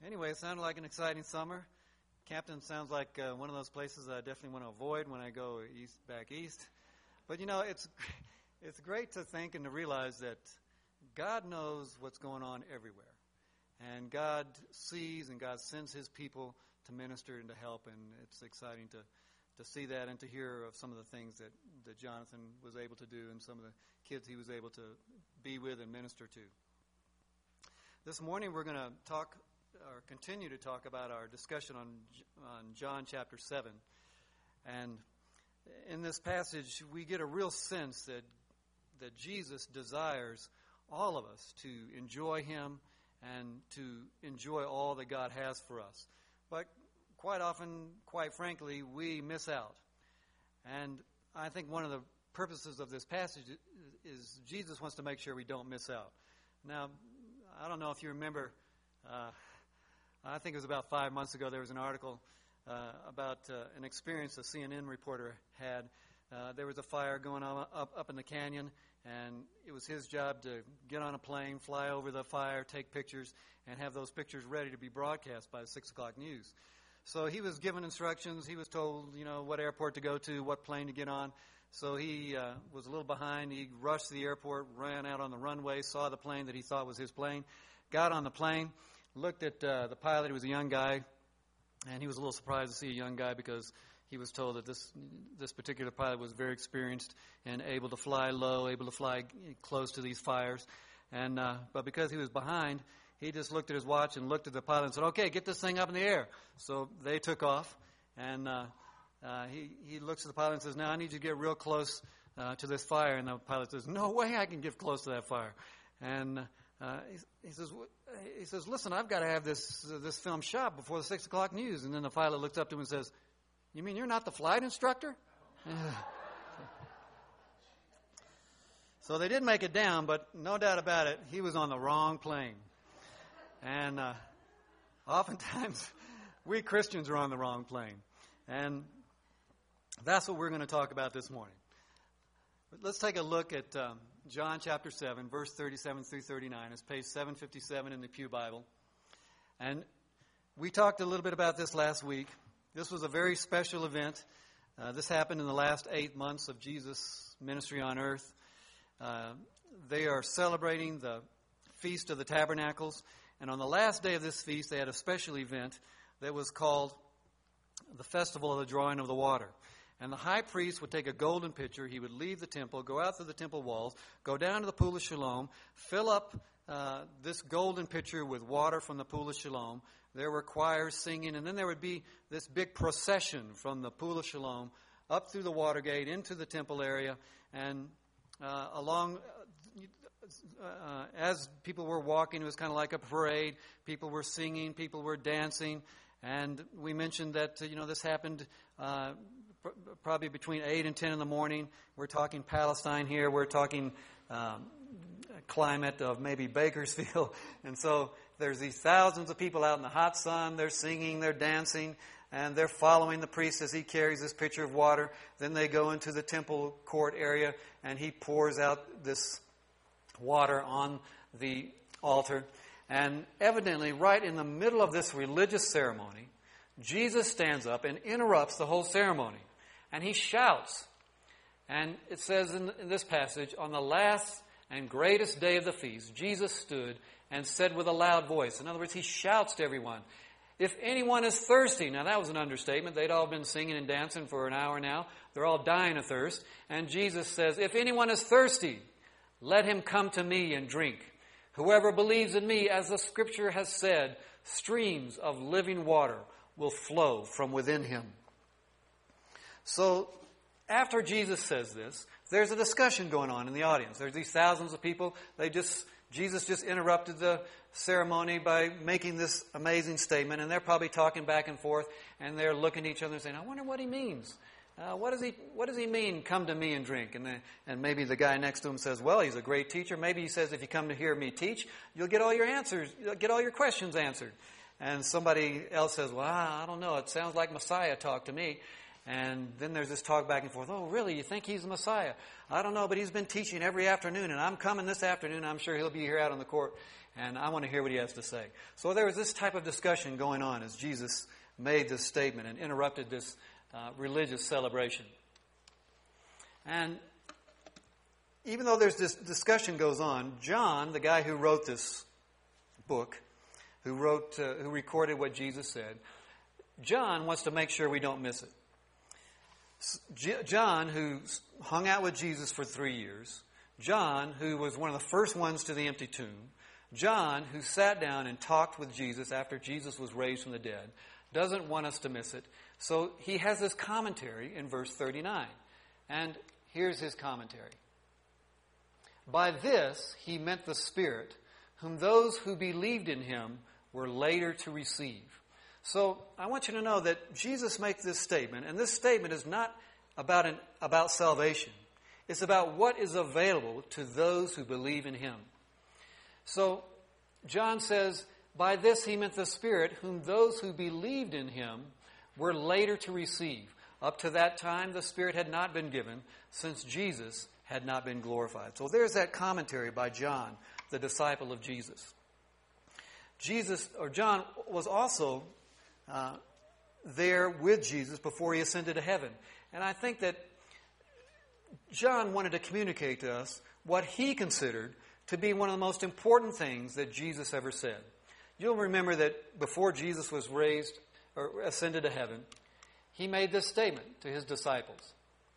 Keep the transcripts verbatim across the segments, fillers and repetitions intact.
Anyway, it sounded like an exciting summer. Campton sounds like uh, one of those places I definitely want to avoid when I go east, back east. But, you know, it's it's great to think and to realize that God knows what's going on everywhere. And God sees and God sends his people to minister and to help. And it's exciting to, to see that and to hear of some of the things that, that Jonathan was able to do and some of the kids he was able to be with and minister to. This morning we're going to talk or continue to talk about our discussion on on John chapter seven. And in this passage, we get a real sense that that Jesus desires all of us to enjoy him and to enjoy all that God has for us. But quite often, quite frankly, we miss out. And I think one of the purposes of this passage is Jesus wants to make sure we don't miss out. Now, I don't know if you remember, uh, I think it was about five months ago, there was an article uh, about uh, an experience a C N N reporter had. Uh, there was a fire going on up, up in the canyon, and it was his job to get on a plane, fly over the fire, take pictures, and have those pictures ready to be broadcast by the six o'clock news. So he was given instructions. He was told, you know, what airport to go to, what plane to get on. So he uh, was a little behind. He rushed to the airport, ran out on the runway, saw the plane that he thought was his plane, got on the plane, looked at uh, the pilot. He was a young guy, and he was a little surprised to see a young guy because he was told that this this particular pilot was very experienced and able to fly low, able to fly close to these fires. And uh, but because he was behind, he just looked at his watch and looked at the pilot and said, "Okay, get this thing up in the air." So they took off, and uh, uh, he he looks at the pilot and says, "Now I need you to get real close uh, to this fire." And the pilot says, "No way I can get close to that fire." And uh, he, he says, "He says, listen, I've got to have this uh, this film shot before the six o'clock news." And then the pilot looks up to him and says, "You mean you're not the flight instructor?" So they did make it down, but no doubt about it, he was on the wrong plane. And uh, oftentimes, we Christians are on the wrong plane. And that's what we're going to talk about this morning. But let's take a look at um, John chapter seven, verse thirty-seven through thirty-nine. It's page seven fifty-seven in the Pew Bible. And we talked a little bit about this last week. This was a very special event. Uh, this happened in the last eight months of Jesus' ministry on earth. Uh, they are celebrating the Feast of the Tabernacles. And on the last day of this feast, they had a special event that was called the Festival of the Drawing of the Water. And the high priest would take a golden pitcher. He would leave the temple, go out through the temple walls, go down to the Pool of Siloam, fill up uh, this golden pitcher with water from the Pool of Siloam. There were choirs singing, and then there would be this big procession from the Pool of Siloam up through the water gate into the temple area. And uh, along, uh, as people were walking, it was kind of like a parade. People were singing, people were dancing. And we mentioned that, uh, you know, this happened uh, pr- probably between eight and ten in the morning. We're talking Palestine here. We're talking um, climate of maybe Bakersfield. And so there's these thousands of people out in the hot sun. They're singing, they're dancing, and they're following the priest as he carries this pitcher of water. Then they go into the temple court area, and he pours out this water on the altar. And evidently, right in the middle of this religious ceremony, Jesus stands up and interrupts the whole ceremony. And he shouts. And it says in this passage, on the last and greatest day of the feast, Jesus stood and said with a loud voice. In other words, he shouts to everyone, "If anyone is thirsty," now that was an understatement. They'd all been singing and dancing for an hour now. They're all dying of thirst. And Jesus says, "If anyone is thirsty, let him come to me and drink. Whoever believes in me, as the scripture has said, streams of living water will flow from within him." So after Jesus says this, there's a discussion going on in the audience. There's these thousands of people. They just Jesus just interrupted the ceremony by making this amazing statement, and they're probably talking back and forth, and they're looking at each other and saying, "I wonder what he means. Uh, what does he What does he mean, come to me and drink?" And, the, and maybe the guy next to him says, "Well, he's a great teacher." Maybe he says, "If you come to hear me teach, you'll get all your answers, you'll get all your questions answered." And somebody else says, "Well, I don't know. It sounds like Messiah talk to me." And then there's this talk back and forth. "Oh, really? You think he's the Messiah?" "I don't know, but he's been teaching every afternoon, and I'm coming this afternoon. I'm sure he'll be here out on the court." and I want to hear what he has to say. So there was this type of discussion going on as Jesus made this statement and interrupted this uh, religious celebration. And even though there's this discussion goes on, John, the guy who wrote this book, who wrote, uh, who recorded what Jesus said, John wants to make sure we don't miss it. J- John, who hung out with Jesus for three years, John, who was one of the first ones to the empty tomb, John, who sat down and talked with Jesus after Jesus was raised from the dead, doesn't want us to miss it. So he has this commentary in verse thirty-nine. And here's his commentary. By this he meant the Spirit, whom those who believed in him were later to receive. So I want you to know that Jesus makes this statement, and this statement is not about an, about salvation. It's about what is available to those who believe in him. So John says, by this he meant the Spirit, whom those who believed in him were later to receive. Up to that time, the Spirit had not been given, since Jesus had not been glorified. So there's that commentary by John, the disciple of Jesus. Jesus, or John, was also uh, there with Jesus before he ascended to heaven. And I think that John wanted to communicate to us what he considered to be one of the most important things that Jesus ever said. You'll remember that before Jesus was raised or ascended to heaven, he made this statement to his disciples.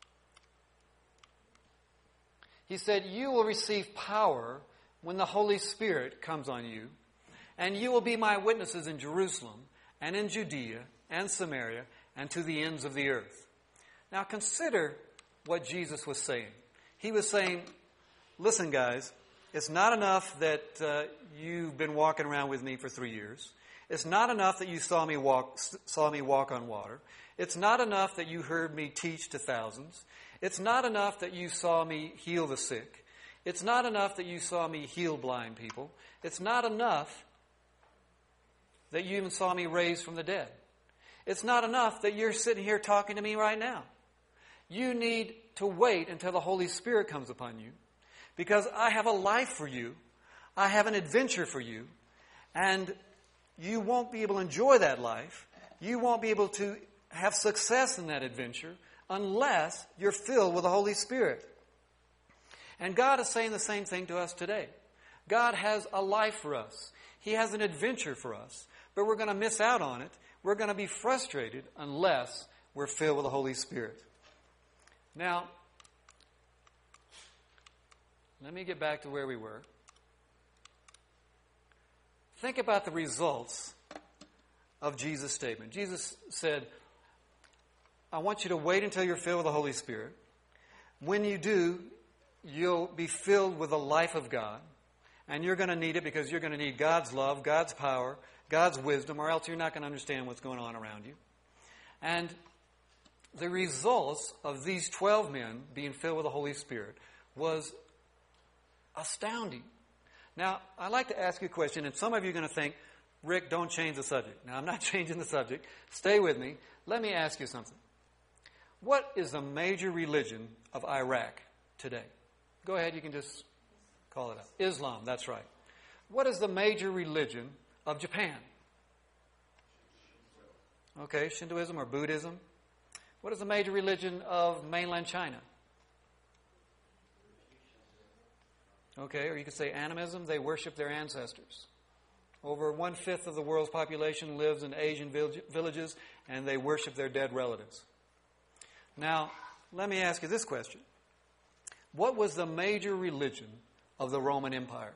He said, "You will receive power when the Holy Spirit comes on you, and you will be my witnesses in Jerusalem and in Judea and Samaria and to the ends of the earth." Now consider what Jesus was saying. He was saying, listen guys, it's not enough that uh, you've been walking around with me for three years. It's not enough that you saw me walk saw me walk on water. It's not enough that you heard me teach to thousands. It's not enough that you saw me heal the sick. It's not enough that you saw me heal blind people. It's not enough that you even saw me raise from the dead. It's not enough that you're sitting here talking to me right now. You need to wait until the Holy Spirit comes upon you, because I have a life for you. I have an adventure for you. And you won't be able to enjoy that life. You won't be able to have success in that adventure unless you're filled with the Holy Spirit. And God is saying the same thing to us today. God has a life for us. He has an adventure for us. But we're going to miss out on it. We're going to be frustrated unless we're filled with the Holy Spirit. Now, let me get back to where we were. Think about the results of Jesus' statement. Jesus said, I want you to wait until you're filled with the Holy Spirit. When you do, you'll be filled with the life of God. And you're going to need it because you're going to need God's love, God's power, God's wisdom, or else you're not going to understand what's going on around you. And the results of these twelve men being filled with the Holy Spirit was astounding. Now, I'd like to ask you a question, and some of you are going to think, Rick, don't change the subject. Now, I'm not changing the subject. Stay with me. Let me ask you something. What is the major religion of Iraq today? Go ahead, you can just call it out. Islam, that's right. What is the major religion of Japan? Okay, Shintoism or Buddhism. What is the major religion of mainland China? Okay, or you could say animism. They worship their ancestors. Over one-fifth of the world's population lives in Asian villages, and they worship their dead relatives. Now, let me ask you this question. What was the major religion of the Roman Empire?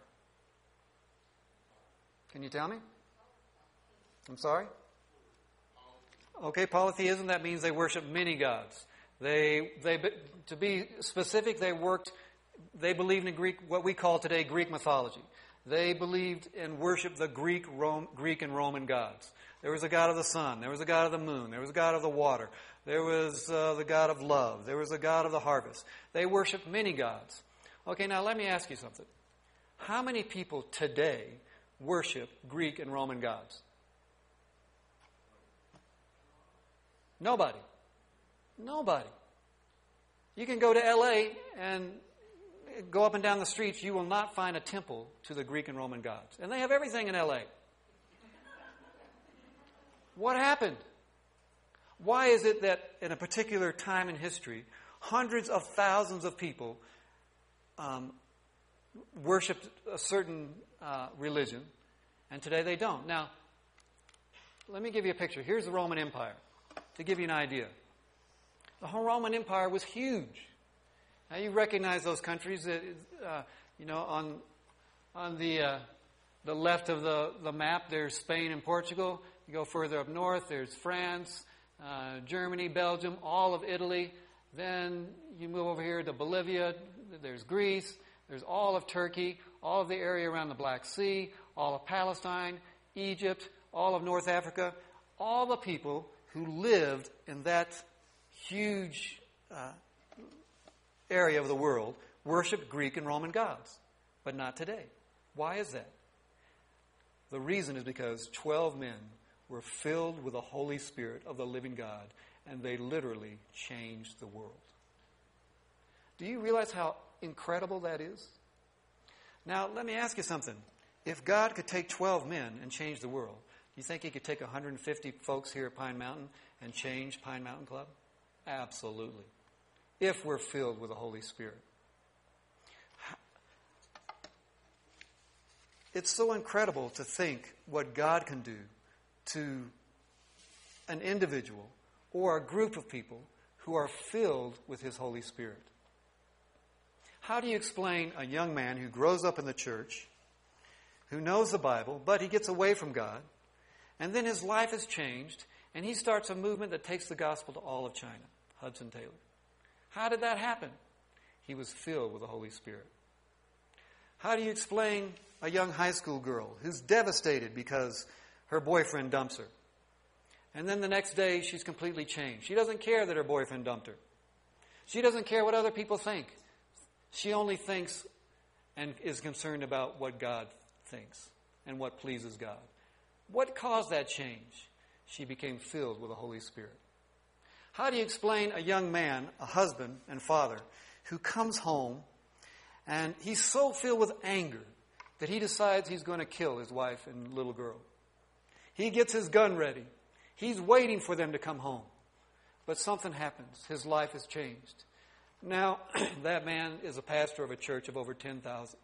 Can you tell me? I'm sorry? Okay, polytheism, that means they worship many gods. They, they, to be specific, they worked, they believed in Greek, what we call today Greek mythology. They believed and worshipped the Greek, Rome, Greek and Roman gods. There was a god of the sun. There was a god of the moon. There was a god of the water. There was uh, the god of love. There was a god of the harvest. They worshipped many gods. Okay, now let me ask you something. How many people today worship Greek and Roman gods? Nobody. Nobody. You can go to L A and go up and down the streets, you will not find a temple to the Greek and Roman gods. And they have everything in L A. What happened? Why is it that in a particular time in history, hundreds of thousands of people um, worshipped a certain uh, religion, and today they don't? Now, let me give you a picture. Here's the Roman Empire, to give you an idea. The whole Roman Empire was huge. Now, you recognize those countries that, uh, you know, on on the uh, the left of the, the map, there's Spain and Portugal. You go further up north, there's France, uh, Germany, Belgium, all of Italy. Then you move over here to Bolivia, there's Greece, there's all of Turkey, all of the area around the Black Sea, all of Palestine, Egypt, all of North Africa. All the people who lived in that huge uh, area of the world worshiped Greek and Roman gods, but not today. Why is that? The reason is because twelve men were filled with the Holy Spirit of the living God, and they literally changed the world. Do you realize how incredible that is? Now, let me ask you something. If God could take twelve men and change the world, do you think He could take one hundred fifty folks here at Pine Mountain and change Pine Mountain Club? Absolutely. If we're filled with the Holy Spirit. It's so incredible to think what God can do to an individual or a group of people who are filled with His Holy Spirit. How do you explain a young man who grows up in the church, who knows the Bible, but he gets away from God, and then his life is changed, and he starts a movement that takes the gospel to all of China? Hudson Taylor. How did that happen? He was filled with the Holy Spirit. How do you explain a young high school girl who's devastated because her boyfriend dumps her? And then the next day, she's completely changed. She doesn't care that her boyfriend dumped her. She doesn't care what other people think. She only thinks and is concerned about what God thinks and what pleases God. What caused that change? She became filled with the Holy Spirit. How do you explain a young man, a husband and father, who comes home and he's so filled with anger that he decides he's going to kill his wife and little girl? He gets his gun ready. He's waiting for them to come home. But something happens. His life has changed. Now, that man is a pastor of a church of over ten thousand.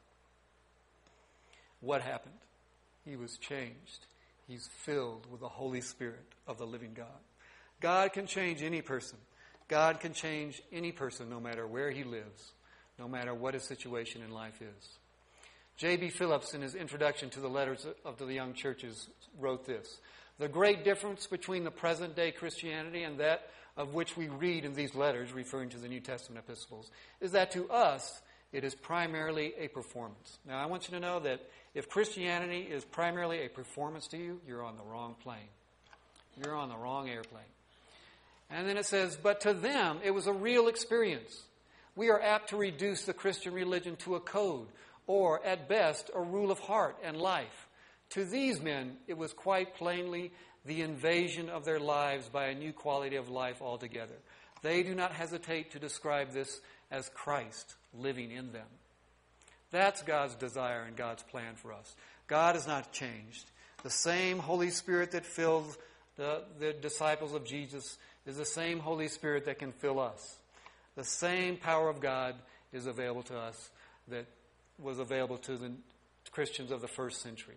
What happened? He was changed. He's filled with the Holy Spirit of the living God. God can change any person. God can change any person no matter where he lives, no matter what his situation in life is. J B Phillips, in his introduction to the letters of the young churches, wrote this: "The great difference between the present-day Christianity and that of which we read in these letters," referring to the New Testament epistles, "is that to us it is primarily a performance." Now, I want you to know that if Christianity is primarily a performance to you, you're on the wrong plane. You're on the wrong airplane. And then it says, "But to them it was a real experience. We are apt to reduce the Christian religion to a code, or at best a rule of heart and life. To these men it was quite plainly the invasion of their lives by a new quality of life altogether. They do not hesitate to describe this as Christ living in them." That's God's desire and God's plan for us. God has not changed. The same Holy Spirit that filled the, the disciples of Jesus is the same Holy Spirit that can fill us. The same power of God is available to us that was available to the Christians of the first century.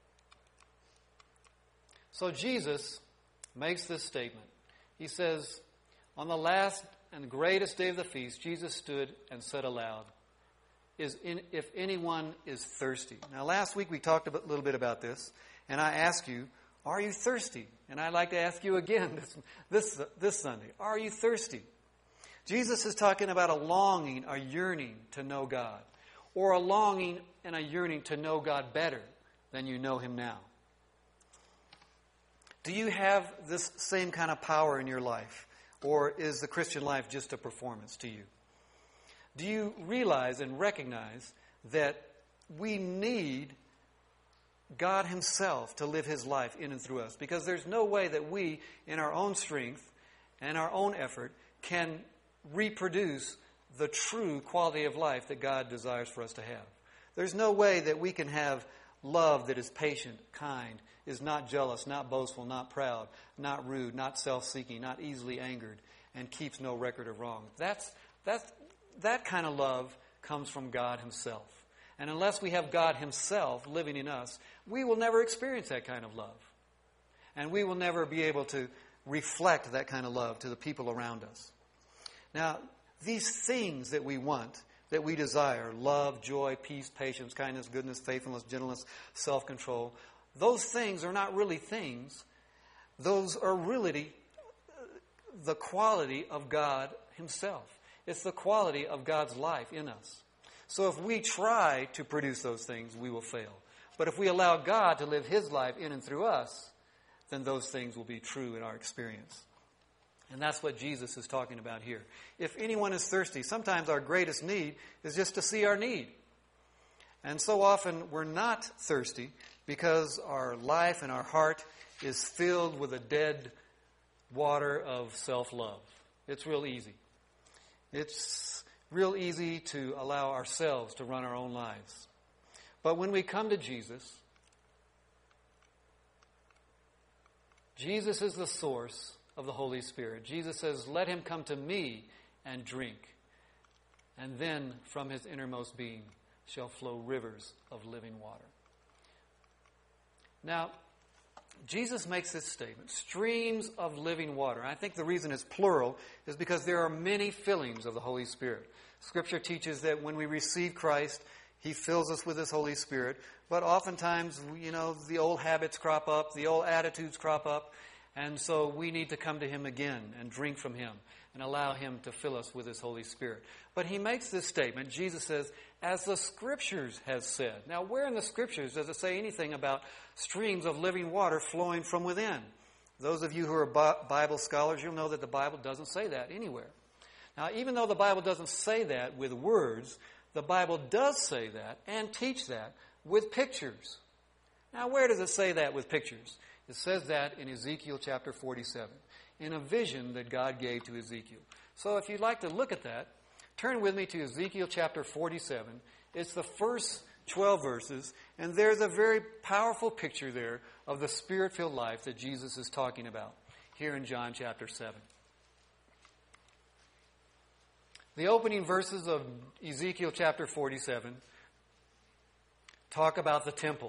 So Jesus makes this statement. He says, on the last and greatest day of the feast, Jesus stood and said aloud, "Is in, if anyone is thirsty." Now, last week we talked a little bit about this, and I asked you, are you thirsty? And I'd like to ask you again this, this, this Sunday, are you thirsty? Jesus is talking about a longing, a yearning to know God, or a longing and a yearning to know God better than you know Him now. Do you have this same kind of power in your life, or is the Christian life just a performance to you? Do you realize and recognize that we need God Himself to live His life in and through us? Because there's no way that we, in our own strength and our own effort, can reproduce the true quality of life that God desires for us to have. There's no way that we can have love that is patient, kind, is not jealous, not boastful, not proud, not rude, not self-seeking, not easily angered, and keeps no record of wrong. That's, that's, that kind of love comes from God Himself. And unless we have God Himself living in us, we will never experience that kind of love. And we will never be able to reflect that kind of love to the people around us. Now, these things that we want, that we desire, love, joy, peace, patience, kindness, goodness, faithfulness, gentleness, self-control, those things are not really things. Those are really the quality of God Himself. It's the quality of God's life in us. So if we try to produce those things, we will fail. But if we allow God to live His life in and through us, then those things will be true in our experience. And that's what Jesus is talking about here. If anyone is thirsty, sometimes our greatest need is just to see our need. And so often we're not thirsty because our life and our heart is filled with a dead water of self-love. It's real easy. It's real easy to allow ourselves to run our own lives. But when we come to Jesus, Jesus is the source of the Holy Spirit. Jesus says, "Let him come to me and drink, and then from his innermost being shall flow rivers of living water." Now, Jesus makes this statement, streams of living water. I think the reason it's plural is because there are many fillings of the Holy Spirit. Scripture teaches that when we receive Christ, He fills us with His Holy Spirit. But oftentimes, you know, the old habits crop up, the old attitudes crop up, and so we need to come to Him again and drink from Him and allow Him to fill us with His Holy Spirit. But He makes this statement. Jesus says, "As the Scriptures has said." Now, where in the Scriptures does it say anything about streams of living water flowing from within? Those of you who are Bible scholars, you'll know that the Bible doesn't say that anywhere. Now, even though the Bible doesn't say that with words, the Bible does say that and teach that with pictures. Now, where does it say that with pictures? It says that in Ezekiel chapter forty-seven, in a vision that God gave to Ezekiel. So if you'd like to look at that, turn with me to Ezekiel chapter forty-seven. It's the first twelve verses, and there's a very powerful picture there of the Spirit-filled life that Jesus is talking about here in John chapter seven. The opening verses of Ezekiel chapter forty-seven talk about the temple.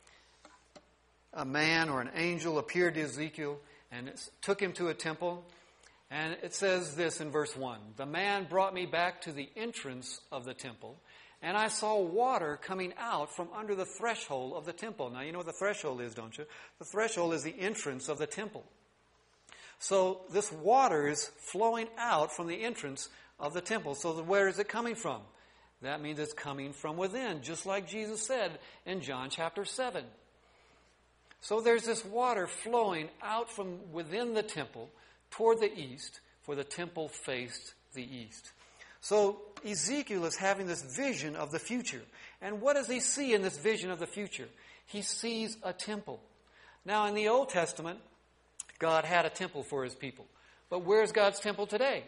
A man or an angel appeared to Ezekiel and took him to a temple. And it says this in verse one. "The man brought me back to the entrance of the temple, and I saw water coming out from under the threshold of the temple." Now, you know what the threshold is, don't you? The threshold is the entrance of the temple. So this water is flowing out from the entrance of the temple. So where is it coming from? That means it's coming from within, just like Jesus said in John chapter seven. So there's this water flowing out from within the temple toward the east, for the temple faced the east. So Ezekiel is having this vision of the future. And what does he see in this vision of the future? He sees a temple. Now, in the Old Testament, God had a temple for His people. But where's God's temple today?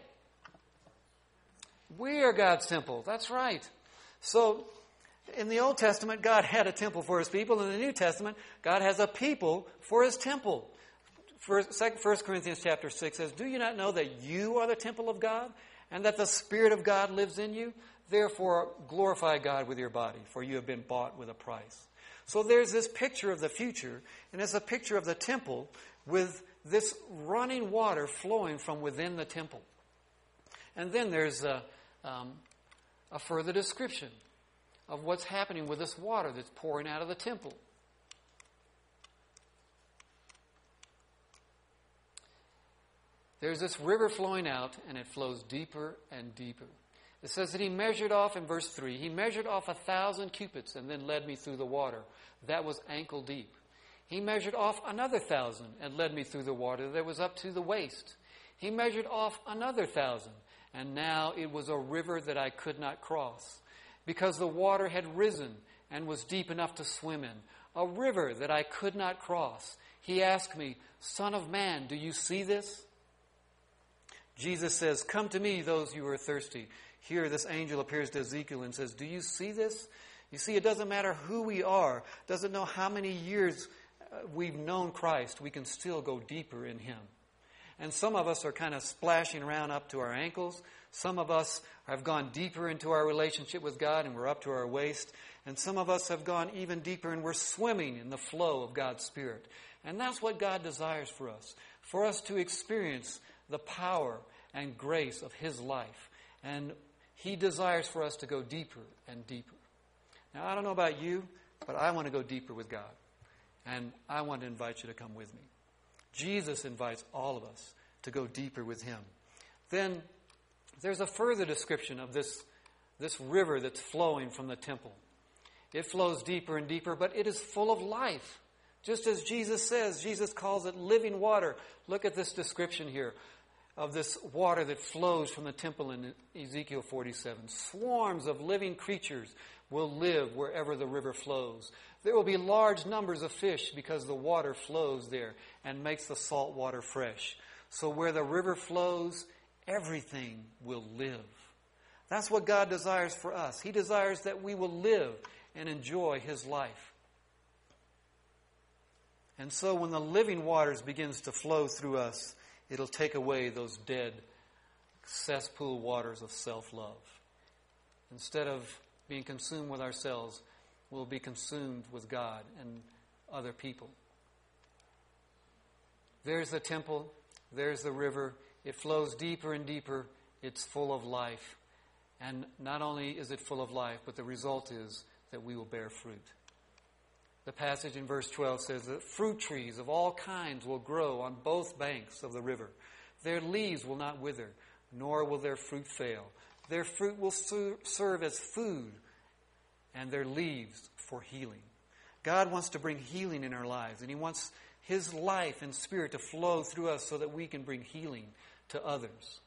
We are God's temple. That's right. So, in the Old Testament, God had a temple for His people. In the New Testament, God has a people for His temple. First Corinthians chapter six says, "Do you not know that you are the temple of God, and that the Spirit of God lives in you? Therefore, glorify God with your body, for you have been bought with a price." So there's this picture of the future, and it's a picture of the temple with this running water flowing from within the temple. And then there's a, um, a further description of what's happening with this water that's pouring out of the temple. There's this river flowing out, and it flows deeper and deeper. It says that he measured off, in verse three, he measured off a thousand cubits and then led me through the water. That was ankle deep. He measured off another thousand and led me through the water that was up to the waist. He measured off another thousand, and now it was a river that I could not cross, because the water had risen and was deep enough to swim in. A river that I could not cross. He asked me, "Son of man, do you see this?" Jesus says, "Come to me, those who are thirsty. Here, this angel appears to Ezekiel and says, do you see this? You see, it doesn't matter who we are, doesn't know how many years we've known Christ, we can still go deeper in Him. And some of us are kind of splashing around up to our ankles. Some of us have gone deeper into our relationship with God and we're up to our waist. And some of us have gone even deeper and we're swimming in the flow of God's Spirit. And that's what God desires for us, for us to experience the power and grace of His life. And He desires for us to go deeper and deeper. Now, I don't know about you, but I want to go deeper with God. And I want to invite you to come with me. Jesus invites all of us to go deeper with Him. Then there's a further description of this, this river that's flowing from the temple. It flows deeper and deeper, but it is full of life. Just as Jesus says, Jesus calls it living water. Look at this description here of this water that flows from the temple in Ezekiel forty-seven. Swarms of living creatures will live wherever the river flows. There will be large numbers of fish because the water flows there and makes the salt water fresh. So where the river flows, everything will live. That's what God desires for us. He desires that we will live and enjoy His life. And so when the living waters begins to flow through us, it'll take away those dead cesspool waters of self-love. Instead of being consumed with ourselves, we'll be consumed with God and other people. There's the temple. There's the river. It flows deeper and deeper. It's full of life. And not only is it full of life, but the result is that we will bear fruit. The passage in verse twelve says that fruit trees of all kinds will grow on both banks of the river. Their leaves will not wither, nor will their fruit fail. Their fruit will serve as food, and their leaves for healing. God wants to bring healing in our lives, and He wants His life and Spirit to flow through us so that we can bring healing to others.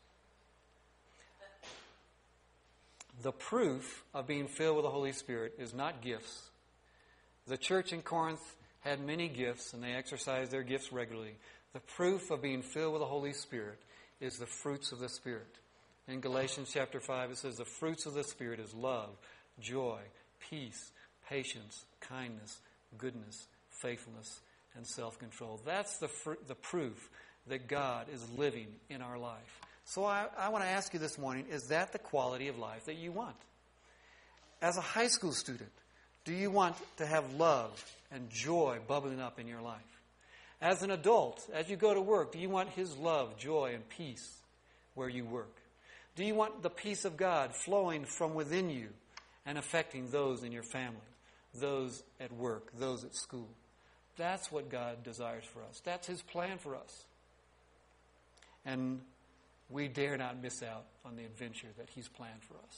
The proof of being filled with the Holy Spirit is not gifts. The church in Corinth had many gifts, and they exercised their gifts regularly. The proof of being filled with the Holy Spirit is the fruits of the Spirit. In Galatians chapter five, it says the fruits of the Spirit is love, joy, peace, patience, kindness, goodness, faithfulness, and self-control. That's the fr- the proof that God is living in our life. So I, I want to ask you this morning, is that the quality of life that you want? As a high school student, do you want to have love and joy bubbling up in your life? As an adult, as you go to work, do you want His love, joy, and peace where you work? Do you want the peace of God flowing from within you and affecting those in your family, those at work, those at school? That's what God desires for us. That's His plan for us. And we dare not miss out on the adventure that He's planned for us.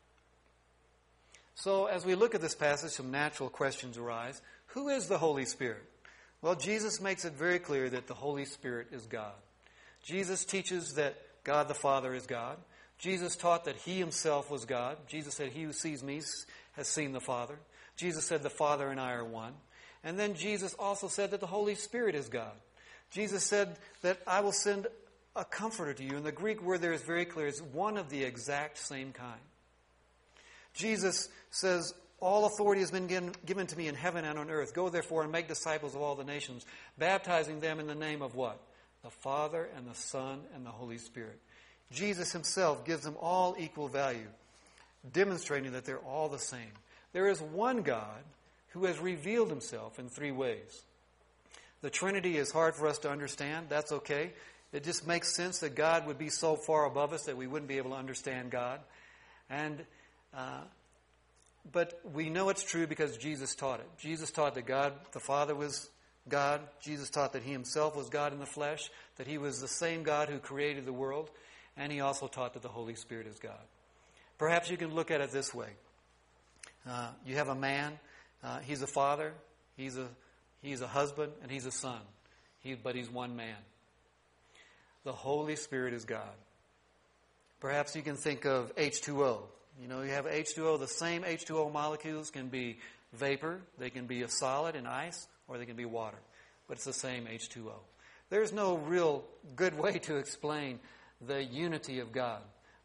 So as we look at this passage, some natural questions arise. Who is the Holy Spirit? Well, Jesus makes it very clear that the Holy Spirit is God. Jesus teaches that God the Father is God. Jesus taught that He Himself was God. Jesus said, "He who sees me has seen the Father." Jesus said, "The Father and I are one." And then Jesus also said that the Holy Spirit is God. Jesus said that I will send a comforter to you. And the Greek word there is very clear. It's one of the exact same kind. Jesus says, "All authority has been given, given to me in heaven and on earth. Go therefore and make disciples of all the nations, baptizing them in the name of" what? The Father and the Son and the Holy Spirit. Jesus Himself gives them all equal value, demonstrating that they're all the same. There is one God who has revealed Himself in three ways. The Trinity is hard for us to understand. That's okay. It just makes sense that God would be so far above us that we wouldn't be able to understand God. And uh, but we know it's true because Jesus taught it. Jesus taught that God, the Father, was God. Jesus taught that He Himself was God in the flesh, that He was the same God who created the world. And He also taught that the Holy Spirit is God. Perhaps you can look at it this way. Uh, you have a man. Uh, he's a father. He's a he's a husband, and he's a son. He, but he's one man. The Holy Spirit is God. Perhaps you can think of H two O. You know, you have H two O. The same H two O molecules can be vapor. They can be a solid in ice, or they can be water. But it's the same H two O. There's no real good way to explain the unity of God.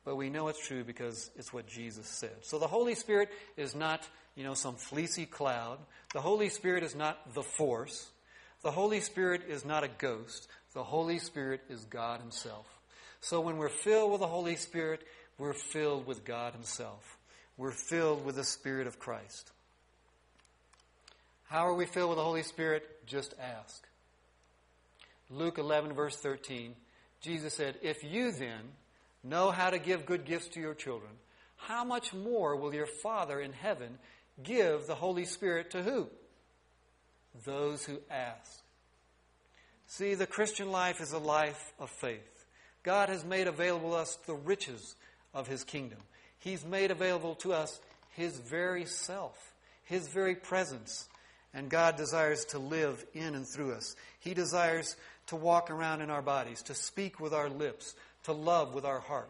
but we know it's true because it's what Jesus said. So the Holy Spirit is not, you know, some fleecy cloud. The Holy Spirit is not the force. The Holy Spirit is not a ghost. The Holy Spirit is God Himself. So when we're filled with the Holy Spirit, we're filled with God Himself. We're filled with the Spirit of Christ. How are we filled with the Holy Spirit? Just ask. Luke eleven, verse thirteen, Jesus said, "If you then know how to give good gifts to your children, how much more will your Father in heaven give the Holy Spirit to who? Those who ask." See, the Christian life is a life of faith. God has made available to us the riches of His kingdom. He's made available to us His very self, His very presence. And God desires to live in and through us. He desires to walk around in our bodies, to speak with our lips, to love with our heart.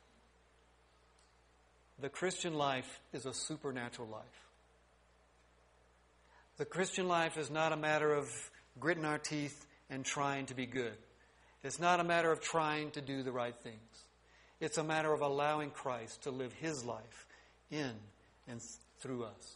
The Christian life is a supernatural life. The Christian life is not a matter of gritting our teeth and trying to be good. It's not a matter of trying to do the right things. It's a matter of allowing Christ to live His life in and through us.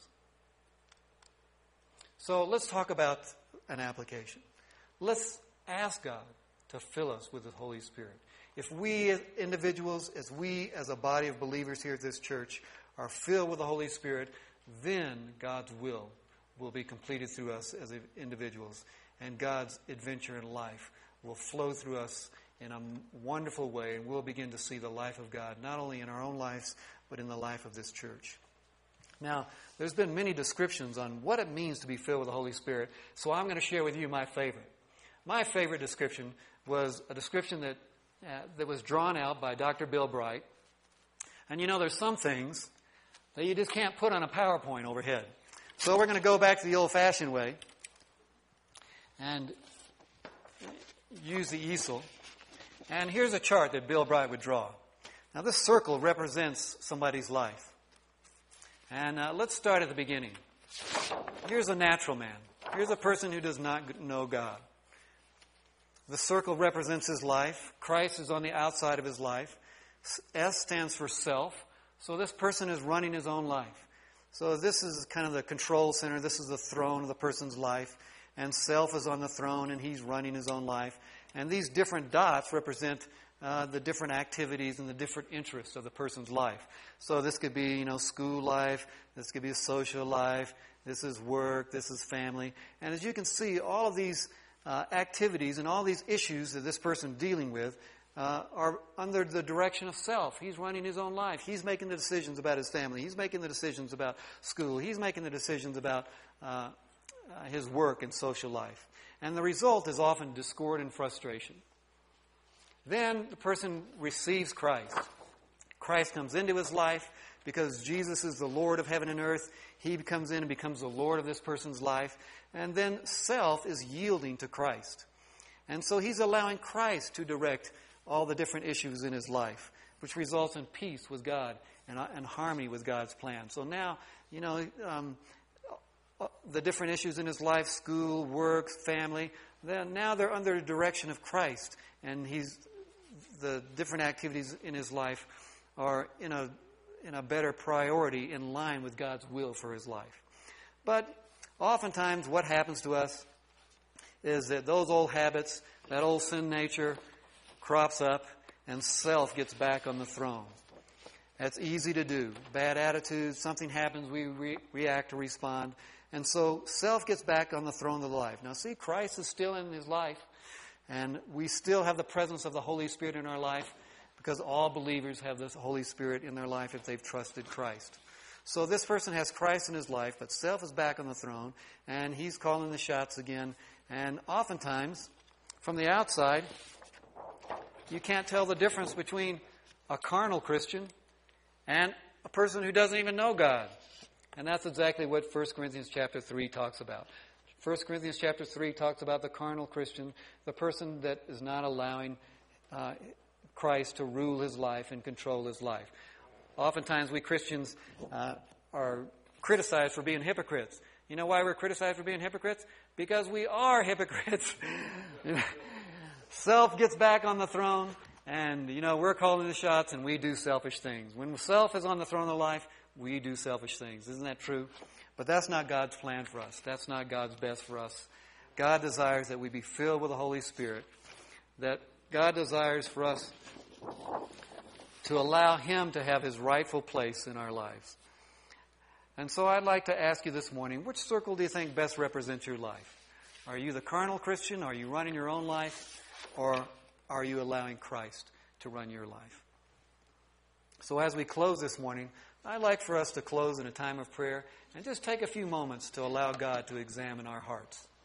So let's talk about an application. Let's ask God to fill us with the Holy Spirit. If we as individuals, as we as a body of believers here at this church are filled with the Holy Spirit, then God's will will be completed through us as individuals. And God's adventure in life will flow through us in a wonderful way, and we'll begin to see the life of God, not only in our own lives, but in the life of this church. Now, there's been many descriptions on what it means to be filled with the Holy Spirit, so I'm going to share with you my favorite. My favorite description was a description that uh, that was drawn out by Doctor Bill Bright. And you know, there's some things that you just can't put on a PowerPoint overhead. So we're going to go back to the old-fashioned way and use the easel. And here's a chart that Bill Bright would draw. Now, this circle represents somebody's life. And uh, let's start at the beginning. Here's a natural man. Here's a person who does not know God. The circle represents his life. Christ is on the outside of his life. S stands for self. So this person is running his own life. So this is kind of the control center. This is the throne of the person's life. And self is on the throne, and he's running his own life. And these different dots represent uh, the different activities and the different interests of the person's life. So this could be, you know, school life. This could be a social life. This is work. This is family. And as you can see, all of these uh, activities and all these issues that this person is dealing with uh, are under the direction of self. He's running his own life. He's making the decisions about his family. He's making the decisions about school. He's making the decisions about uh, uh, his work and social life. And the result is often discord and frustration. Then the person receives Christ. Christ comes into his life because Jesus is the Lord of heaven and earth. He comes in and becomes the Lord of this person's life. And then self is yielding to Christ. And so he's allowing Christ to direct all the different issues in his life, which results in peace with God and, and harmony with God's plan. So now, you know, um, the different issues in his life, school, work, family, then now they're under the direction of Christ. And he's the different activities in his life are in a in a better priority in line with God's will for his life. But oftentimes what happens to us is that those old habits, that old sin nature crops up and self gets back on the throne. That's easy to do. Bad attitudes, something happens, we re- react or respond. And so self gets back on the throne of the life. Now see, Christ is still in his life, and we still have the presence of the Holy Spirit in our life, because all believers have the Holy Spirit in their life if they've trusted Christ. So this person has Christ in his life, but self is back on the throne, and he's calling the shots again. And oftentimes, from the outside, you can't tell the difference between a carnal Christian and a person who doesn't even know God. And that's exactly what First Corinthians chapter three talks about. First Corinthians chapter three talks about the carnal Christian, the person that is not allowing uh, Christ to rule his life and control his life. Oftentimes we Christians uh, are criticized for being hypocrites. You know why we're criticized for being hypocrites? Because we are hypocrites. Self gets back on the throne, And, you know, we're calling the shots and we do selfish things. When self is on the throne of life, we do selfish things. Isn't that true? But that's not God's plan for us. That's not God's best for us. God desires that we be filled with the Holy Spirit. That God desires for us to allow Him to have His rightful place in our lives. And so I'd like to ask you this morning, which circle do you think best represents your life? Are you the carnal Christian? Are you running your own life? Or are you allowing Christ to run your life? So as we close this morning, I'd like for us to close in a time of prayer and just take a few moments to allow God to examine our hearts.